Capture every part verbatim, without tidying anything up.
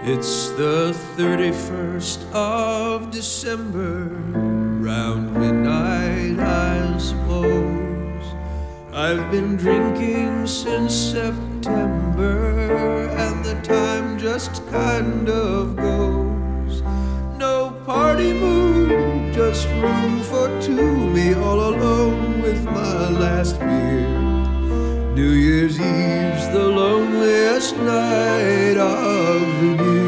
It's the thirty-first of December, round midnight, I suppose. I've been drinking since September, and the time just kind of goes. No party mood, just room for two, me all alone with my last beer. New Year's Eve's the loneliest night of the year.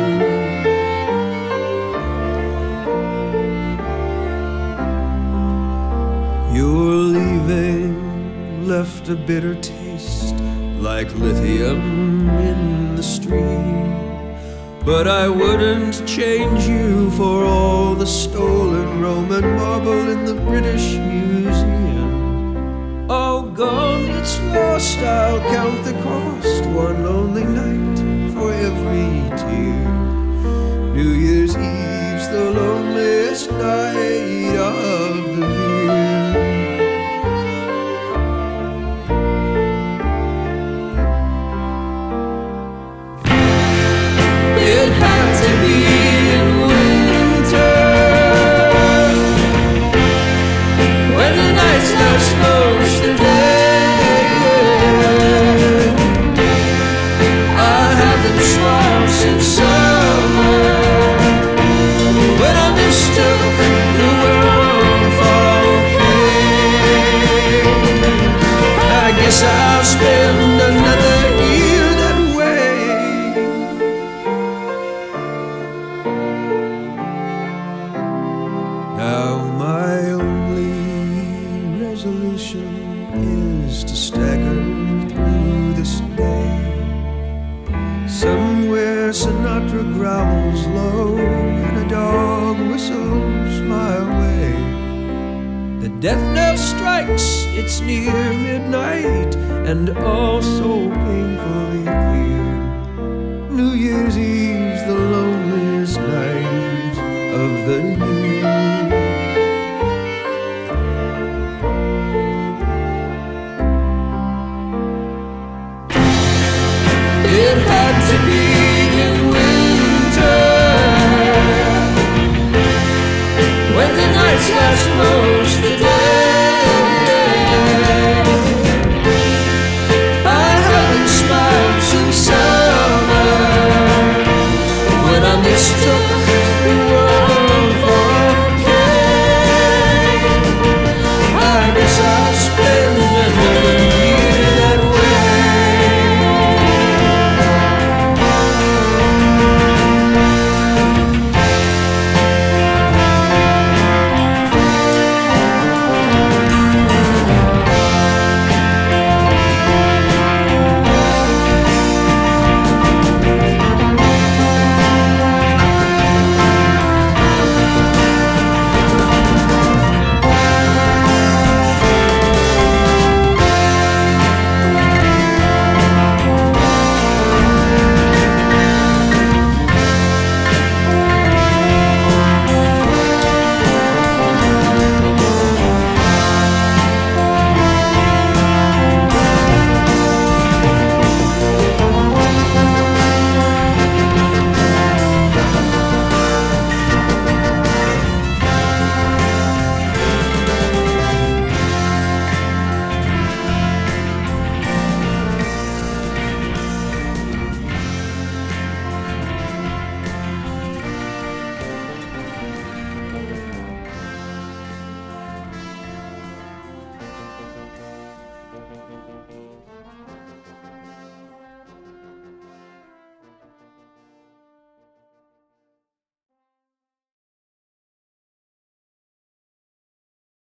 Your leaving left a bitter taste, like lithium in the stream. But I wouldn't change you for all the stolen Roman marble in the British Museum. All gone, it's lost, I'll count the cost, one lonely night for every tear. New Year's Eve's the loneliest night of the year. It had to be in winter, when the night's not supposed to day. I haven't smiled since summer, when I mistook the world for okay. I guess I'll spend another year that way. Now my only resolution is to stagger through this day. Somewhere Sinatra growls low and a dog whistles my way. The death knell strikes, it's near midnight, and all so painfully clear. New Year's Eve's the loneliest night of the year. It had to be in winter, when the night's not supposed